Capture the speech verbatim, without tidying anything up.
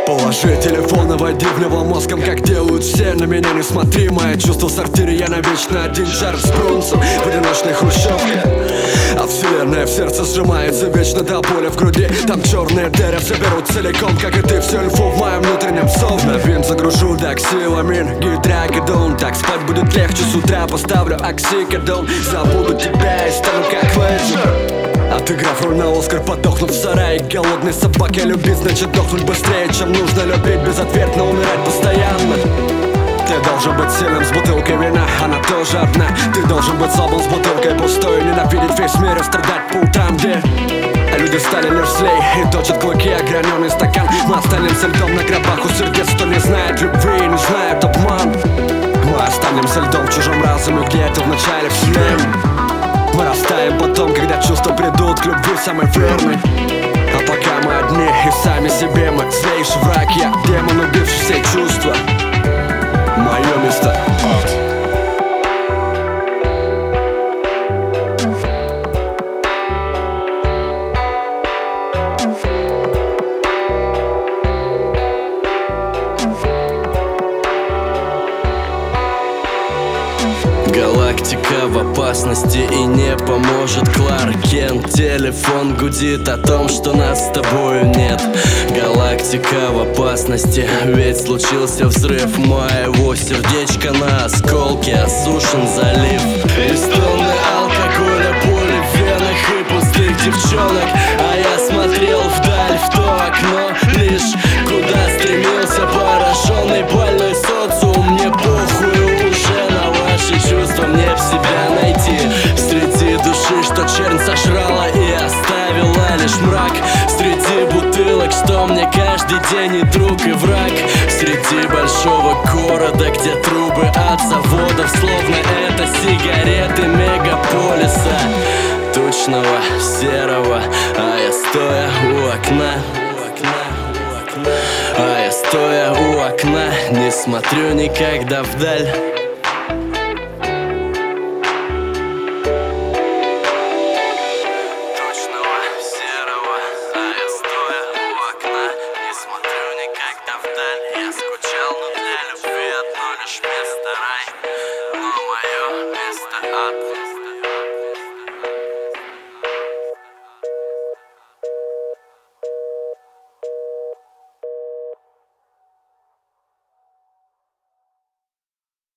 Положи телефон и войди в него мозгом, как делают все. На меня не смотри, мои чувства в сортире. Я навечно один, Чарльз Бронсон в одиночной хрущевке. А вселенная в сердце сжимается вечно до боли в груди. Там черные дыры все берут целиком, как и ты, всю инфу в моем внутреннем сове. На винт загружу доксиламин, гидрокидон. Так спать будет легче, с утра поставлю оксикодон. Забуду тебя и стану как Лэджер. Отыграв роль на Оскар, подохну в сарае. Голодной собаке любить значит дохнуть быстрее, чем нужно любить. Безответно умирать постоянно. Ты должен быть сильным с бутылкой вина, она тоже одна. Ты должен быть слабым с бутылкой пустой. Ненавидеть весь мир и страдать по утрам, где люди стали лишь злей и точат клыки, ограненный стакан. Мы останемся льдом на гробах у сердец, кто не знает любви и не знает обман. Мы останемся льдом в чужом разуме, где это вначале вселенной. Мы растаем потом, когда чувства придут к любви самой верной. А пока мы одни и сами себе мы злейший враг. Я демон, убивший все чувства. Мое место. Галактика в опасности и не поможет Кларк Кент. Телефон гудит о том, что нас с тобою нет. Галактика в опасности, ведь случился взрыв. Моего сердечка на осколки, осушен залив. Из тонны алкоголя, боли в венах и пустых девчонок. А я смотрел вдаль, в то окно лишь, куда стремился пораженный больной социум. Мне похуй уже на ваши чувства, мне в себя найти среди души, что чернь сожрала и оставила лишь мрак. Среди бутылок, что мне каждый день и друг, и враг. Среди большого города, где трубы от заводов, словно это сигареты мегаполиса тучного, серого. А я стоя у окна, а я стоя у окна, не смотрю никогда вдаль.